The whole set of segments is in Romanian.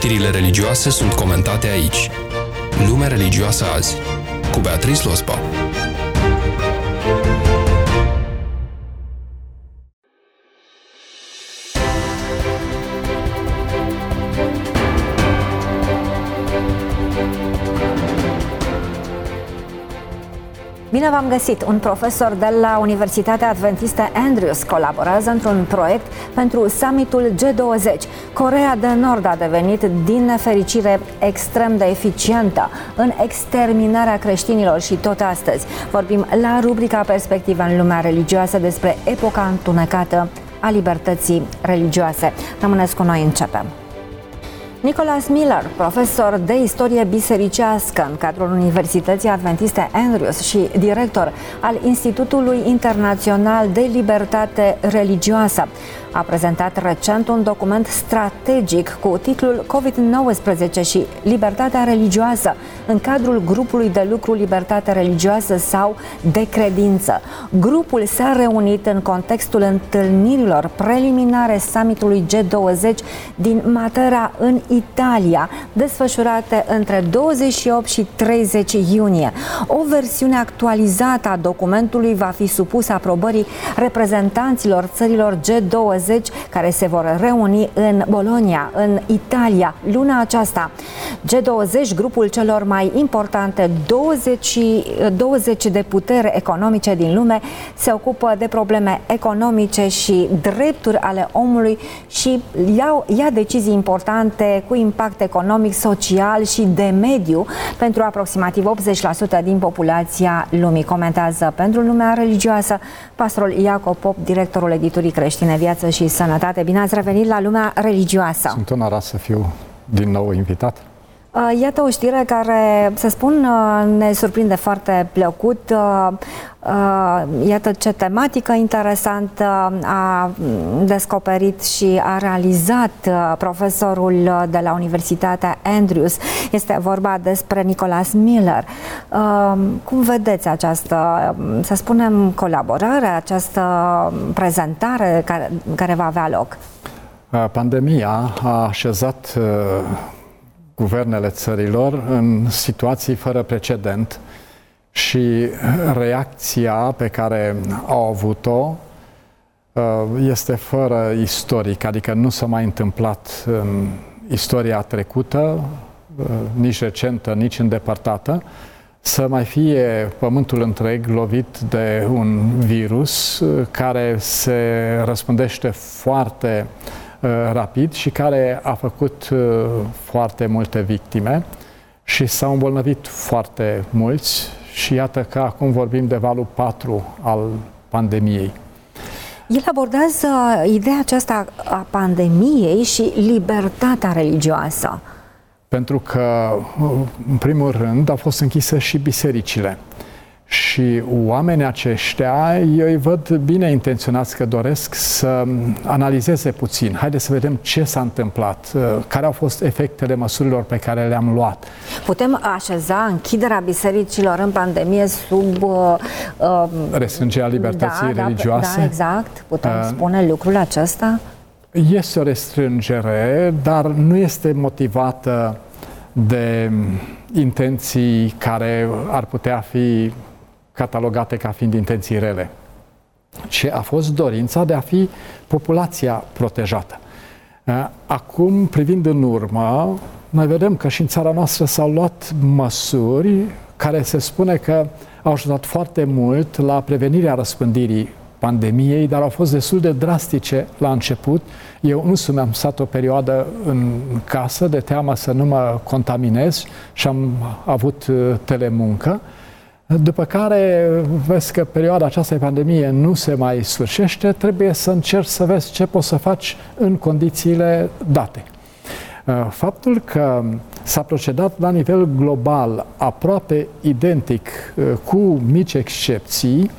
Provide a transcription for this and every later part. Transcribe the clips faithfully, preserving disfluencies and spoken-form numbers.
Știrile religioase sunt comentate aici. Lumea religioasă azi, cu Beatrice Lospa. Bine v-am găsit! Un profesor de la Universitatea Adventistă Andrews colaborează într-un proiect pentru summitul G douăzeci. Coreea de Nord a devenit, din nefericire, extrem de eficientă în exterminarea creștinilor și tot astăzi vorbim la rubrica Perspectiva în lumea religioasă despre epoca întunecată a libertății religioase. Rămâneți cu noi, începem! Nicholas Miller, profesor de istorie bisericească în cadrul Universității Adventiste Andrews și director al Institutului Internațional de Libertate Religioasă, a prezentat recent un document strategic cu titlul covid nouăsprezece și libertatea religioasă în cadrul grupului de lucru Libertate Religioasă sau de credință. Grupul s-a reunit în contextul întâlnirilor preliminare summitului G douăzeci din Matera în Italia, desfășurate între douăzeci și opt și treizeci iunie. O versiune actualizată a documentului va fi supusă aprobării reprezentanților țărilor G douăzeci care se vor reuni în Bologna, în Italia, luna aceasta. G douăzeci, grupul celor mai importante douăzeci, douăzeci de puteri economice din lume, se ocupă de probleme economice și drepturi ale omului și ia, ia decizii importante cu impact economic, social și de mediu pentru aproximativ optzeci la sută din populația lumii. Comentează pentru lumea religioasă pastorul Iacob Pop, directorul editurii Creștine, Viață și Sănătate. Bine ați revenit la lumea religioasă! Sunt onorat să fiu din nou invitat. Iată o știre care, să spun, ne surprinde foarte plăcut. Iată ce tematică interesantă a descoperit și a realizat profesorul de la Universitatea Andrews. Este vorba despre Nicholas Miller. Cum vedeți această, să spunem, colaborare, această prezentare care, care va avea loc? Pandemia a așezat guvernele țărilor în situații fără precedent și reacția pe care au avut-o este fără istoric, adică nu s-a mai întâmplat în istoria trecută, nici recentă, nici îndepărtată, să mai fie pământul întreg lovit de un virus care se răspândește foarte rapid și care a făcut foarte multe victime și s-au îmbolnăvit foarte mulți și iată că acum vorbim de valul patru al pandemiei. El abordează ideea aceasta a pandemiei și libertatea religioasă. Pentru că, în primul rând, au fost închise și bisericile. Și oamenii aceștia, eu îi văd bine intenționați că doresc să analizeze puțin. Haideți să vedem ce s-a întâmplat, care au fost efectele măsurilor pe care le-am luat. Putem așeza închiderea bisericilor în pandemie sub uh, restrângerea libertății da, religioase? Da, exact. Putem uh, spune lucrul acesta? Este o restrângere, dar nu este motivată de intenții care ar putea fi catalogate ca fiind intenții rele, ci a fost dorința de a fi populația protejată. Acum, privind în urmă, noi vedem că și în țara noastră s-au luat măsuri care se spune că au ajutat foarte mult la prevenirea răspândirii pandemiei, dar au fost destul de drastice la început. Eu însumi am stat o perioadă în casă de teamă să nu mă contaminez și am avut telemuncă. După care vezi că perioada aceasta de pandemie nu se mai sfârșește, trebuie să încerci să vezi ce poți să faci în condițiile date. Faptul că s-a procedat la nivel global aproape identic, cu mici excepții,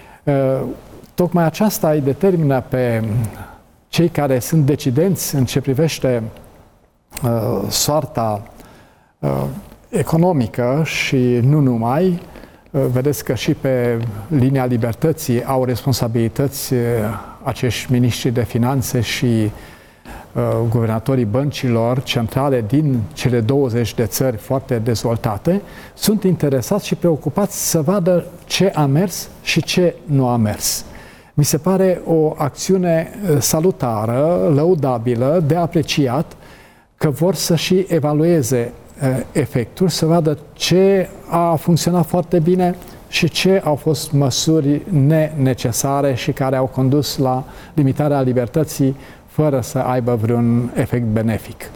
tocmai aceasta îi determină pe cei care sunt decidenți în ce privește uh, soarta uh, economică și nu numai. Uh, vedeți că și pe linia libertății au responsabilități uh, acești miniștri de finanțe și guvernatorii băncilor centrale din cele douăzeci de țări foarte dezvoltate sunt interesați și preocupați să vadă ce a mers și ce nu a mers. Mi se pare o acțiune salutară, lăudabilă, de apreciat, că vor să și evalueze efectul, să vadă ce a funcționat foarte bine și ce au fost măsuri nenecesare și care au condus la limitarea libertății fără să aibă vreun efect benefic.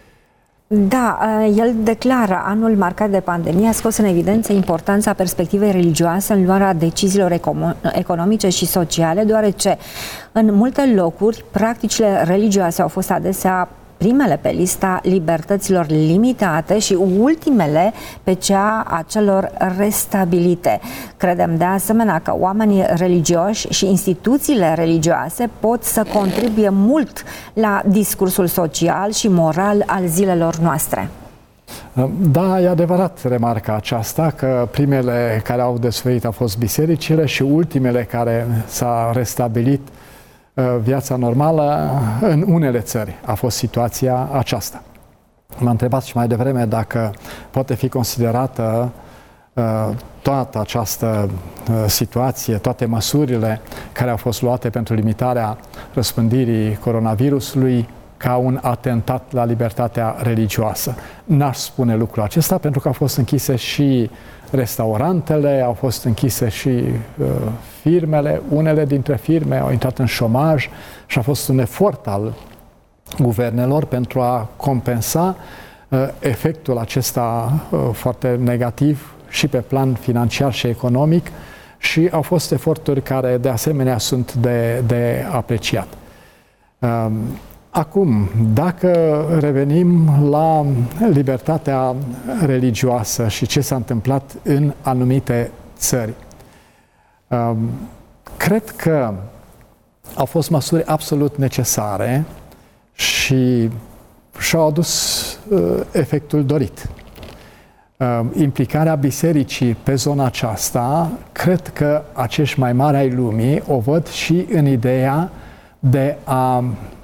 Da, el declară anul marcat de pandemie a scos în evidență importanța perspectivei religioase în luarea deciziilor economice și sociale, deoarece în multe locuri practicile religioase au fost adesea primele pe lista libertăților limitate și ultimele pe cea a celor restabilite. Credem de asemenea că oamenii religioși și instituțiile religioase pot să contribuie mult la discursul social și moral al zilelor noastre. Da, e adevărat remarca aceasta, că primele care au desfărit au fost bisericile și ultimele care s-a restabilit viața normală în unele țări. A fost situația aceasta. M-a întrebat și mai devreme dacă poate fi considerată uh, toată această uh, situație, toate măsurile care au fost luate pentru limitarea răspândirii coronavirusului ca un atentat la libertatea religioasă. N-aș spune lucrul acesta pentru că au fost închise și restaurantele, au fost închise și uh, firmele, unele dintre firme au intrat în șomaj și a fost un efort al guvernelor pentru a compensa uh, efectul acesta uh, foarte negativ și pe plan financiar și economic și au fost eforturi care de asemenea sunt de, de apreciat. Uh, Acum, dacă revenim la libertatea religioasă și ce s-a întâmplat în anumite țări, cred că au fost măsuri absolut necesare și și-au adus efectul dorit. Implicarea bisericii pe zona aceasta, cred că acești mai mari ai lumii o văd și în ideea de a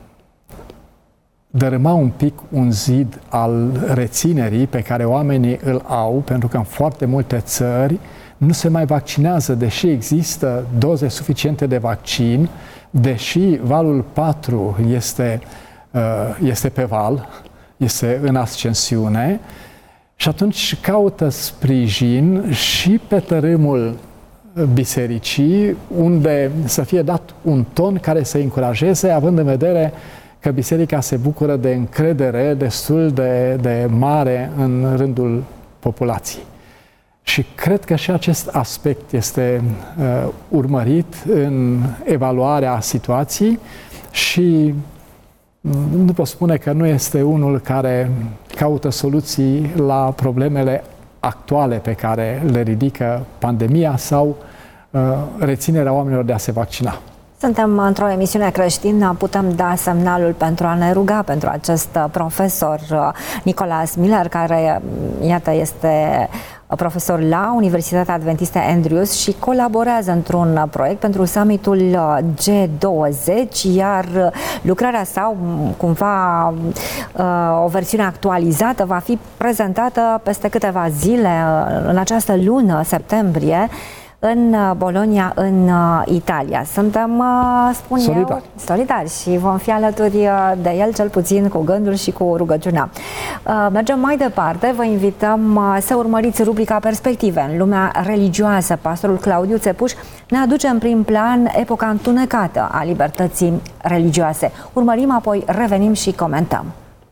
dărâma un pic un zid al reținerii pe care oamenii îl au, pentru că în foarte multe țări nu se mai vaccinează, deși există doze suficiente de vaccin, deși valul patru este, este pe val, este în ascensiune, și atunci caută sprijin și pe tărâmul bisericii, unde să fie dat un ton care să încurajeze, având în vedere că biserica se bucură de încredere destul de, de mare în rândul populației. Și cred că și acest aspect este uh, urmărit în evaluarea situației și nu pot spune că nu este unul care caută soluții la problemele actuale pe care le ridică pandemia sau uh, reținerea oamenilor de a se vaccina. Suntem într-o emisiune creștină, putem da semnalul pentru a ne ruga pentru acest profesor Nicholas Miller, care, iată, este profesor la Universitatea Adventistă Andrews și colaborează într-un proiect pentru summitul G douăzeci, iar lucrarea sa, cumva o versiune actualizată, va fi prezentată peste câteva zile, în această lună, septembrie, în Bologna, în Italia. Suntem, spun solidari. eu, solidari și vom fi alături de el, cel puțin cu gândul și cu rugăciunea. Mergem mai departe, vă invităm să urmăriți rubrica Perspective în lumea religioasă. Pastorul Claudiu Țepuș ne aduce în prim plan epoca întunecată a libertății religioase. Urmărim, apoi revenim și comentăm.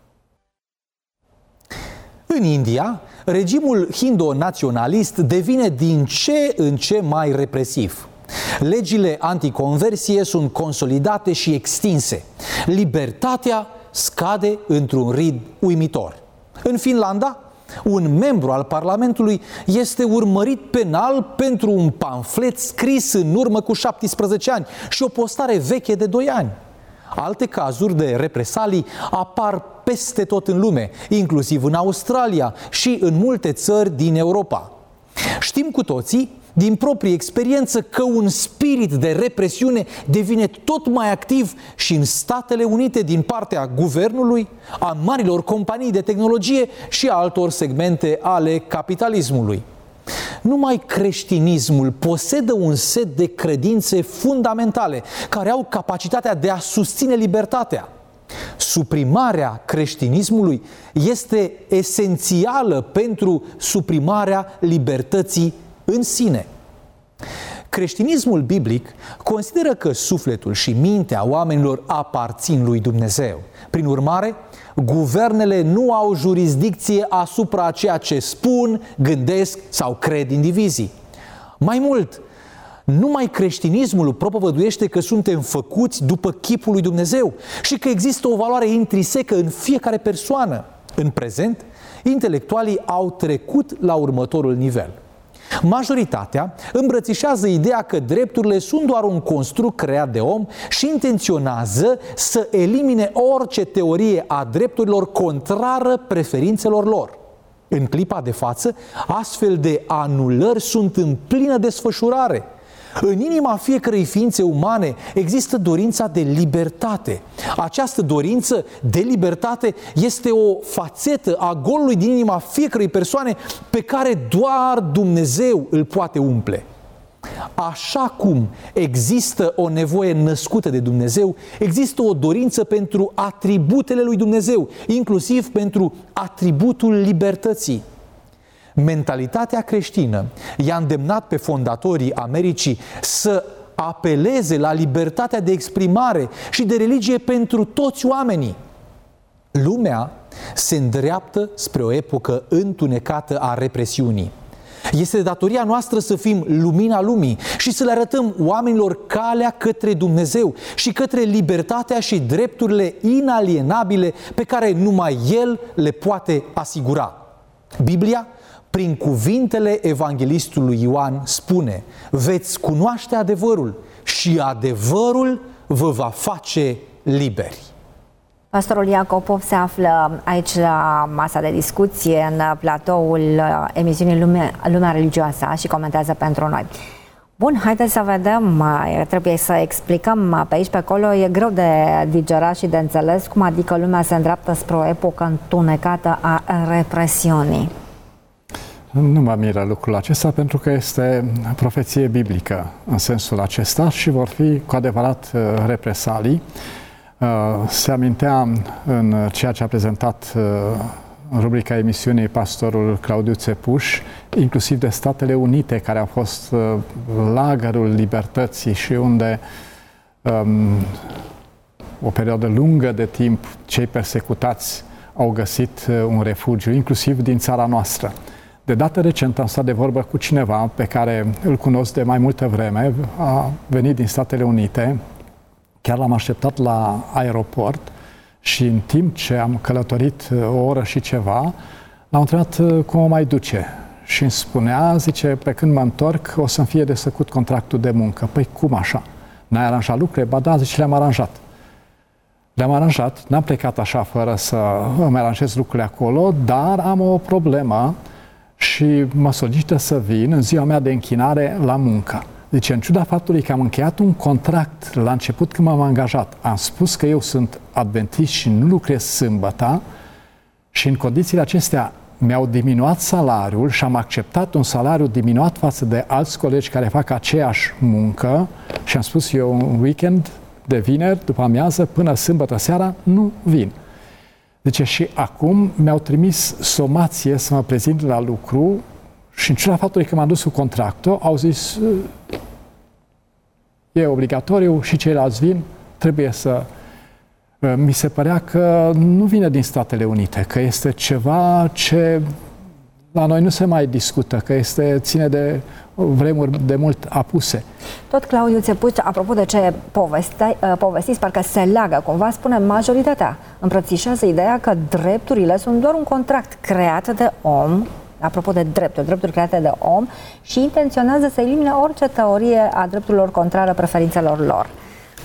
În India, regimul hindu-naționalist devine din ce în ce mai represiv. Legile anticonversie sunt consolidate și extinse. Libertatea scade într-un ritm uimitor. În Finlanda, un membru al Parlamentului este urmărit penal pentru un pamflet scris în urmă cu șaptesprezece ani și o postare veche de doi ani. Alte cazuri de represalii apar peste tot în lume, inclusiv în Australia și în multe țări din Europa. Știm cu toții din proprie experiență că un spirit de represiune devine tot mai activ și în Statele Unite din partea guvernului, a marilor companii de tehnologie și a altor segmente ale capitalismului. Numai creștinismul posedă un set de credințe fundamentale care au capacitatea de a susține libertatea. Suprimarea creștinismului este esențială pentru suprimarea libertății în sine. Creștinismul biblic consideră că sufletul și mintea oamenilor aparțin lui Dumnezeu. Prin urmare, guvernele nu au jurisdicție asupra a ceea ce spun, gândesc sau cred indivizii. Mai mult, numai creștinismul propovăduiește că suntem făcuți după chipul lui Dumnezeu și că există o valoare intrinsecă în fiecare persoană. În prezent, intelectualii au trecut la următorul nivel. Majoritatea îmbrățișează ideea că drepturile sunt doar un construct creat de om și intenționează să elimine orice teorie a drepturilor contrară preferințelor lor. În clipa de față, astfel de anulări sunt în plină desfășurare. În inima fiecărei ființe umane există dorința de libertate. Această dorință de libertate este o fațetă a golului din inima fiecărei persoane pe care doar Dumnezeu îl poate umple. Așa cum există o nevoie născută de Dumnezeu, există o dorință pentru atributele lui Dumnezeu, inclusiv pentru atributul libertății. Mentalitatea creștină i-a îndemnat pe fondatorii Americii să apeleze la libertatea de exprimare și de religie pentru toți oamenii. Lumea se îndreaptă spre o epocă întunecată a represiunii. Este de datoria noastră să fim lumina lumii și să le arătăm oamenilor calea către Dumnezeu și către libertatea și drepturile inalienabile pe care numai El le poate asigura. Biblia, prin cuvintele evanghelistului Ioan, spune: veți cunoaște adevărul și adevărul vă va face liberi. Pastorul Iacopov se află aici la masa de discuție, în platoul emisiunii Lume, Lumea Religioasă, și comentează pentru noi. Bun, haideți să vedem, trebuie să explicăm pe aici, pe acolo, e greu de digerat și de înțeles cum adică lumea se îndreaptă spre o epocă întunecată a represiunii. Nu mă miră lucrul acesta pentru că este profeție biblică în sensul acesta și vor fi cu adevărat represalii. Se amintea în ceea ce a prezentat în rubrica emisiunii pastorul Claudiu Țepuș, inclusiv de Statele Unite, care au fost lagărul libertății și unde um, o perioadă lungă de timp cei persecutați au găsit un refugiu, inclusiv din țara noastră. De dată recentă am stat de vorbă cu cineva pe care îl cunosc de mai multă vreme, a venit din Statele Unite, chiar l-am așteptat la aeroport și în timp ce am călătorit o oră și ceva, l-am întrebat cum o mai duce și îmi spunea, zice, pe când mă întorc o să-mi fie desfăcut contractul de muncă. Păi cum așa? N-ai aranjat lucrurile? Ba da, zice, le-am aranjat. Le-am aranjat, n-am plecat așa fără să îmi aranjez lucrurile acolo, dar am o problemă și mă solicită să vin în ziua mea de închinare la muncă. Deci, în ciuda faptului că am încheiat un contract la început când m-am angajat, am spus că eu sunt adventist și nu lucrez sâmbăta și în condițiile acestea mi-au diminuat salariul și am acceptat un salariu diminuat față de alți colegi care fac aceeași muncă și am spus eu un weekend de vineri după amiază până sâmbătă seara nu vin. Deci și acum mi-au trimis somație să mă prezint la lucru și în ciuda faptului că m-am dus cu contractul, au zis e obligatoriu și ceilalți vin, trebuie să... Mi se părea că nu vine din Statele Unite, că este ceva ce la noi nu se mai discută, că este, ține de vremuri de mult apuse. Tot Claudiu Țepuș, apropo de ce povestiți, parcă se leagă cumva, spune majoritatea îmbrățișează ideea că drepturile sunt doar un contract creat de om, apropo de drepturi, drepturi create de om, și intenționează să elimine orice teorie a drepturilor contrară preferințelor lor.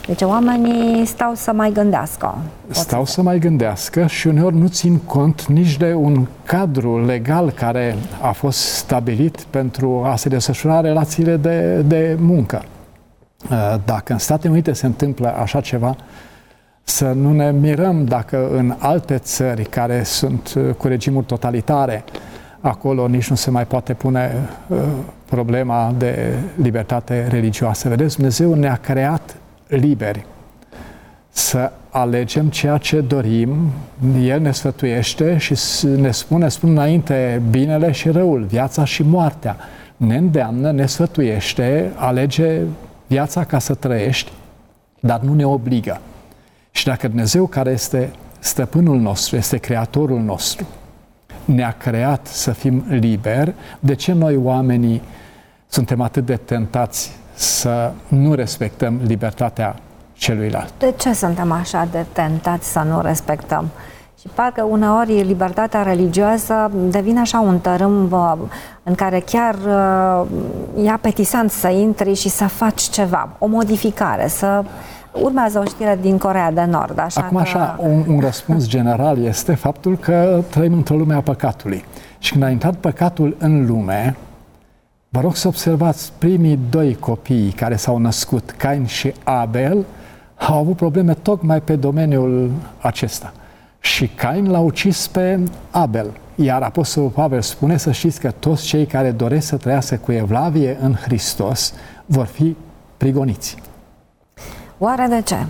Deci oamenii stau să mai gândească. Stau să mai gândească și uneori nu țin cont nici de un cadru legal care a fost stabilit pentru a se desfășura relațiile de, de muncă. Dacă în Statele Unite se întâmplă așa ceva, să nu ne mirăm dacă în alte țări care sunt cu regimuri totalitare, acolo nici nu se mai poate pune uh, problema de libertate religioasă. Vedeți, Dumnezeu ne-a creat liberi să alegem ceea ce dorim. El ne sfătuiește și ne spune, spun înainte, binele și răul, viața și moartea. Ne îndeamnă, ne sfătuiește, alege viața ca să trăiești, dar nu ne obligă. Și dacă Dumnezeu, care este stăpânul nostru, este creatorul nostru, ne-a creat să fim liberi, de ce noi oamenii suntem atât de tentați să nu respectăm libertatea celuilalt? De ce suntem așa de tentați să nu respectăm? Și parcă uneori libertatea religioasă devine așa un tărâm în care chiar e apetisant să intri și să faci ceva, o modificare, să... Urmează o știre din Coreea de Nord. Așa Acum că... așa, un, un răspuns general este faptul că trăim într-o lume a păcatului. Și când a intrat păcatul în lume, vă rog să observați, primii doi copii care s-au născut, Cain și Abel, au avut probleme tocmai pe domeniul acesta. Și Cain l-a ucis pe Abel. Iar Apostolul Pavel spune, să știți că toți cei care doresc să trăiască cu evlavie în Hristos vor fi prigoniți. Oare de ce?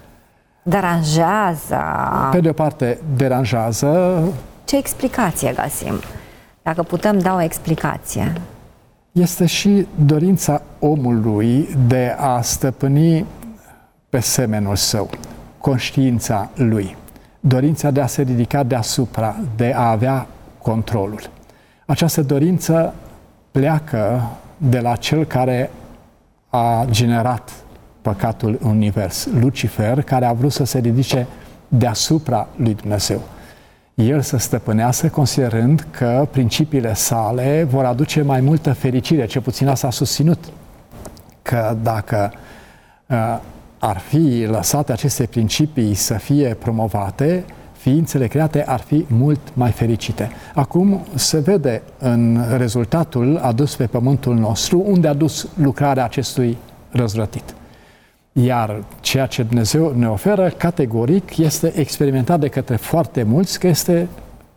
Deranjează? Pe de o parte, deranjează. Ce explicație găsim? Dacă putem da o explicație. Este și dorința omului de a stăpâni pe semenul său, conștiința lui, dorința de a se ridica deasupra, de a avea controlul. Această dorință pleacă de la cel care a generat păcatul în univers, Lucifer, care a vrut să se ridice deasupra lui Dumnezeu. El să stăpânească, considerând că principiile sale vor aduce mai multă fericire, ce puțin s-a susținut, că dacă uh, ar fi lăsate aceste principii să fie promovate, ființele create ar fi mult mai fericite. Acum se vede în rezultatul adus pe pământul nostru, unde a dus lucrarea acestui răzvrătit. Iar ceea ce Dumnezeu ne oferă, categoric, este experimentat de către foarte mulți, că este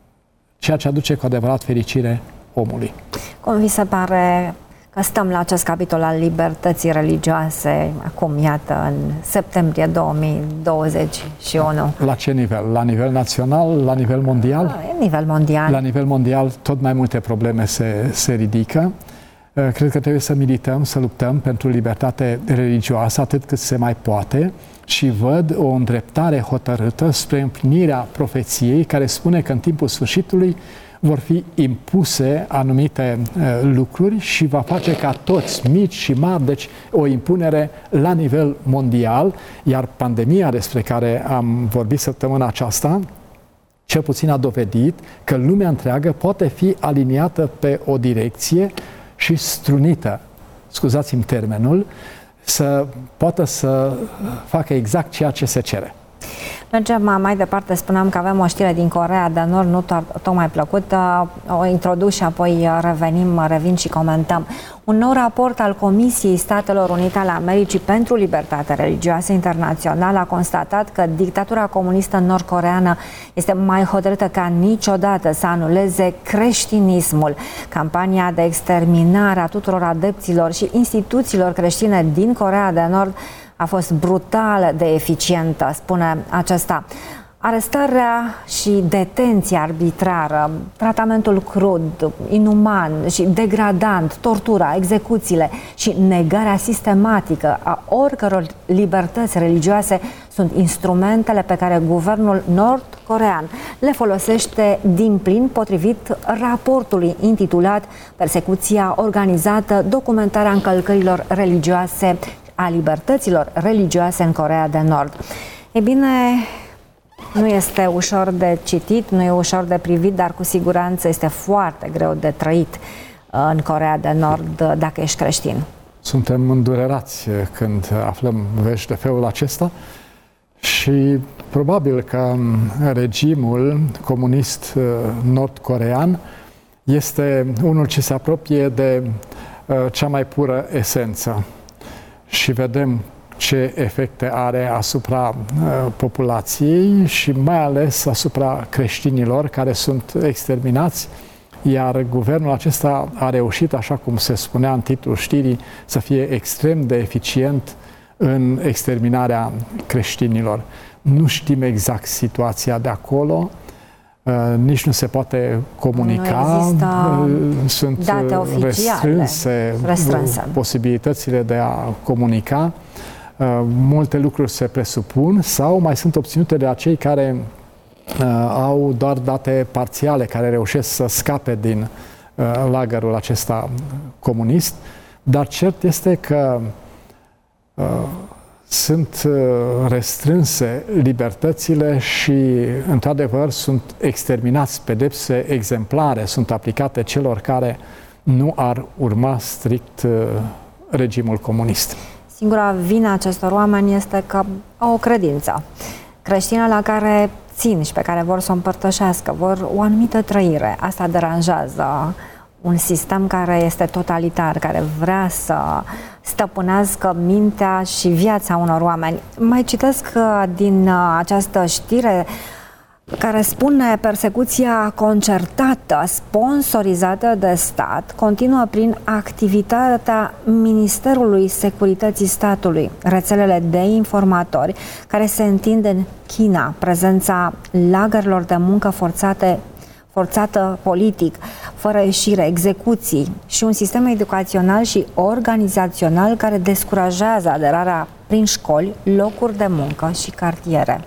ceea ce aduce cu adevărat fericire omului. Cum vi se pare că stăm la acest capitol al libertății religioase, acum, iată, în septembrie două mii douăzeci și unu? La ce nivel? La nivel național? La nivel mondial? La nivel mondial. La nivel mondial tot mai multe probleme se, se ridică. Cred că trebuie să milităm, să luptăm pentru libertate religioasă atât cât se mai poate și văd o îndreptare hotărâtă spre împlinirea profeției care spune că în timpul sfârșitului vor fi impuse anumite uh, lucruri și va face ca toți, mici și mari, deci o impunere la nivel mondial, iar pandemia despre care am vorbit săptămâna aceasta, cel puțin a dovedit că lumea întreagă poate fi aliniată pe o direcție și strunită, scuzați-mi termenul, să poată să facă exact ceea ce se cere. Mergem mai departe, spuneam că avem o știre din Coreea de Nord, nu tocmai plăcută, o introduc și apoi revenim, revin și comentăm. Un nou raport al Comisiei Statelor Unite ale Americii pentru Libertate Religioasă Internațională a constatat că dictatura comunistă nord-coreeană este mai hotărâtă ca niciodată să anuleze creștinismul. Campania de exterminare a tuturor adepților și instituțiilor creștine din Coreea de Nord a fost brutal de eficientă, spune acesta. Arestarea și detenția arbitrară, tratamentul crud, inuman și degradant, tortura, execuțiile și negarea sistematică a oricăror libertăți religioase sunt instrumentele pe care guvernul nord-corean le folosește din plin potrivit raportului intitulat Persecuția organizată, documentarea încălcărilor religioase a libertăților religioase în Coreea de Nord. E bine, nu este ușor de citit, nu e ușor de privit, dar cu siguranță este foarte greu de trăit în Coreea de Nord dacă ești creștin. Suntem îndurerați când aflăm vești de felul acesta și probabil că regimul comunist nord-coreean este unul ce se apropie de cea mai pură esență și vedem ce efecte are asupra populației și mai ales asupra creștinilor care sunt exterminați, iar guvernul acesta a reușit, așa cum se spunea în titlul știrii, să fie extrem de eficient în exterminarea creștinilor. Nu știm exact situația de acolo, nici nu se poate comunica, sunt date restrânse, restrânse posibilitățile de a comunica, multe lucruri se presupun sau mai sunt obținute de acei care au doar date parțiale, care reușesc să scape din lagărul acesta comunist, dar cert este că sunt restrânse libertățile și, într-adevăr, sunt exterminați, pedepse exemplare sunt aplicate celor care nu ar urma strict regimul comunist. Singura vină acestor oameni este că au o credință creștină la care țin și pe care vor să o împărtășească, vor o anumită trăire. Asta deranjează un sistem care este totalitar, care vrea să stăpânească mintea și viața unor oameni. Mai citesc din această știre care spune: persecuția concertată, sponsorizată de stat, continuă prin activitatea Ministerului Securității Statului, rețelele de informatori care se întind în China, prezența lagărilor de muncă forțate forțată politic, fără ieșire, execuții și un sistem educațional și organizațional care descurajează aderarea prin școli, locuri de muncă și cartiere.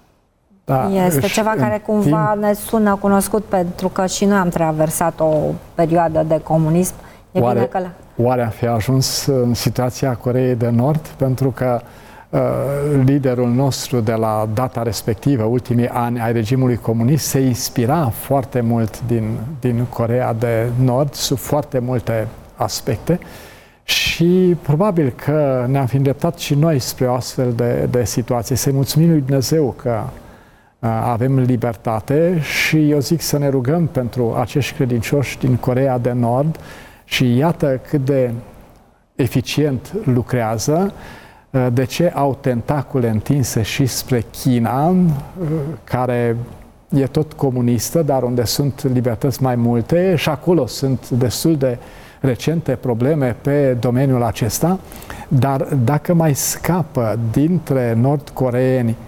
Da, este ceva care cumva timp... ne sună cunoscut, pentru că și noi am traversat o perioadă de comunism. E oare, bine că la... oare a fi ajuns în situația Coreei de Nord? Pentru că uh, liderul nostru de la data respectivă, ultimii ani ai regimului comunist, se inspira foarte mult din, din Coreea de Nord, sub foarte multe aspecte. Și probabil că ne-am fi îndreptat și noi spre o astfel de, de situație. Să-i mulțumim lui Dumnezeu că avem libertate și eu zic să ne rugăm pentru acești credincioși din Coreea de Nord și iată cât de eficient lucrează, de ce au tentacule întinse și spre China, care e tot comunistă, dar unde sunt libertăți mai multe și acolo sunt destul de recente probleme pe domeniul acesta, dar dacă mai scapă dintre nord-coreeni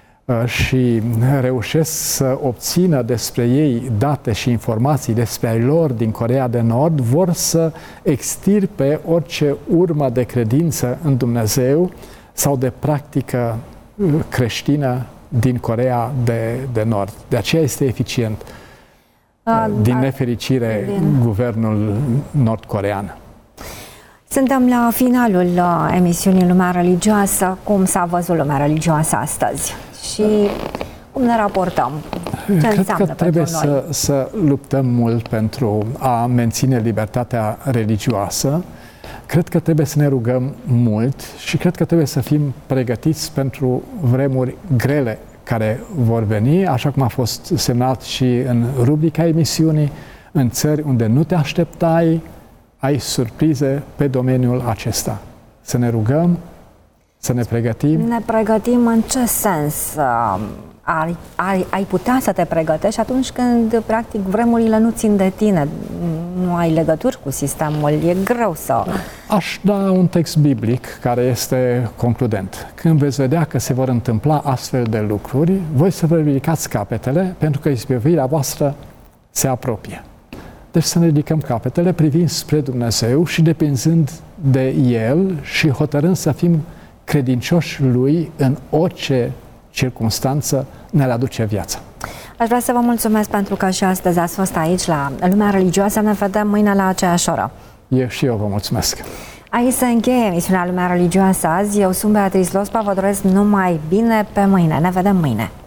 și reușesc să obțină despre ei date și informații despre ai lor din Coreea de Nord, vor să extirpe orice urmă de credință în Dumnezeu sau de practică creștină din Coreea de, de Nord. De aceea este eficient, a, din nefericire, din... guvernul nord-corean. Suntem la finalul emisiunii Lumea Religioasă. Cum s-a văzut lumea religioasă astăzi? Și cum ne raportăm? Ce Cred că trebuie să, să luptăm mult pentru a menține libertatea religioasă. Cred că trebuie să ne rugăm mult și cred că trebuie să fim pregătiți pentru vremuri grele care vor veni, așa cum a fost semnat și în rubrica emisiunii, în țări unde nu te așteptai, ai surprize pe domeniul acesta. Să ne rugăm, să ne pregătim. Ne pregătim în ce sens? Ai, ai, ai putea să te pregătești atunci când, practic, vremurile nu țin de tine, nu ai legături cu sistemul, e greu să... Aș da un text biblic care este concludent. Când veți vedea că se vor întâmpla astfel de lucruri, voi să vă ridicați capetele, pentru că izbăvirea voastră se apropie. Deci să ne ridicăm capetele privind spre Dumnezeu și depinzând de El și hotărând să fim credincioși Lui în orice circunstanță ne aduce viața. Aș vrea să vă mulțumesc pentru că și astăzi ați fost aici la Lumea Religioasă. Ne vedem mâine la aceeași oră. Eu și eu vă mulțumesc. Aici se încheie emisiunea Lumea Religioasă azi. Eu sunt Beatrice Lospa, vă doresc numai bine pe mâine. Ne vedem mâine.